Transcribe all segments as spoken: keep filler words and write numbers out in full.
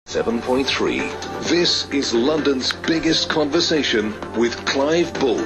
seven point three. This is London's biggest conversation with Clive Bull.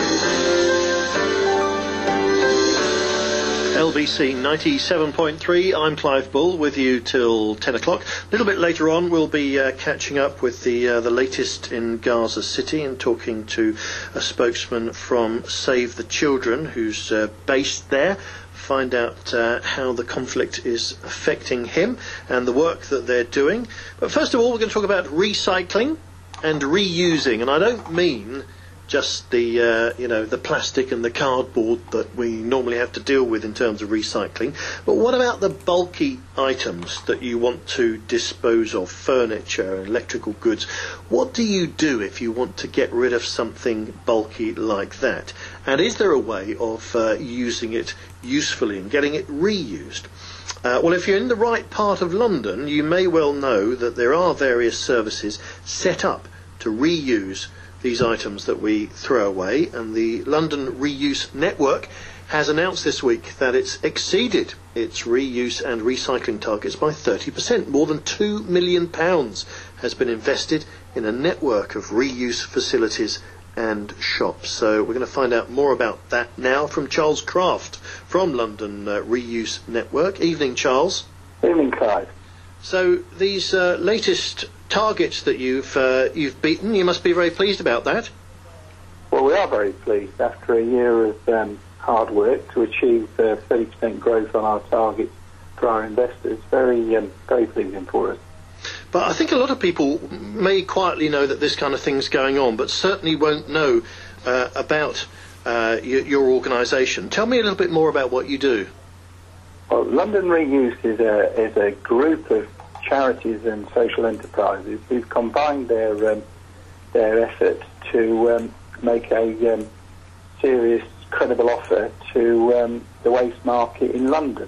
L B C ninety-seven point three, I'm Clive Bull with you till ten o'clock. A little bit later on we'll be uh, catching up with the uh, the latest in Gaza City and talking to a spokesman from Save the Children who's uh, based there. Find out uh, how the conflict is affecting him and the work that they're doing. But first of all, we're going to talk about recycling and reusing, and I don't mean just the uh, you know the plastic and the cardboard that we normally have to deal with in terms of recycling, but what about the bulky items that you want to dispose of, furniture, electrical goods? What do you do if you want to get rid of something bulky like that? And is there a way of uh, using it usefully and getting it reused? Uh, well, if you're in the right part of London, you may well know that there are various services set up to reuse these items that we throw away, and the London Reuse Network has announced this week that it's exceeded its reuse and recycling targets by thirty percent. More than two million pounds has been invested in a network of reuse facilities and shops. So we're going to find out more about that now from Charles Craft from London uh, Reuse Network. Evening, Charles. Evening, Clive. So these uh, latest targets that you've uh, you've beaten, you must be very pleased about that. Well, we are very pleased after a year of um, hard work to achieve uh, thirty percent growth on our targets for our investors. Very, um, very pleasing for us. But I think a lot of people may quietly know that this kind of thing's going on, but certainly won't know uh, about uh, your, your organisation. Tell me a little bit more about what you do. Well, London Reuse is a is a group of charities and social enterprises who've combined their um, their efforts to um, make a um, serious, credible offer to um, the waste market in London.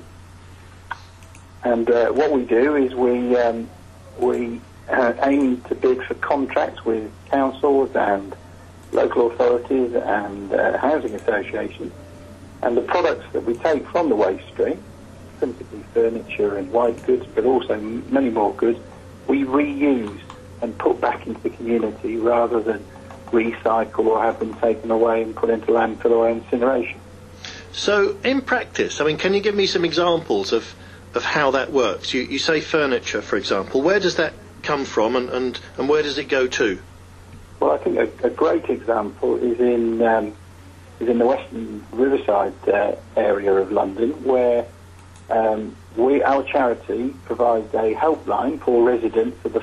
And uh, what we do is we um, we uh, aim to bid for contracts with councils and local authorities and uh, housing associations, and the products that we take from the waste stream, principally furniture and white goods, but also many more goods, we reuse and put back into the community rather than recycle or have them taken away and put into landfill or incineration. So, in practice, I mean, can you give me some examples of, of how that works? You, you say furniture, for example. Where does that come from, and, and, and where does it go to? Well, I think a, a great example is in um, is in the Western Riverside uh, area of London, where Um, we, our charity provides a helpline for residents of the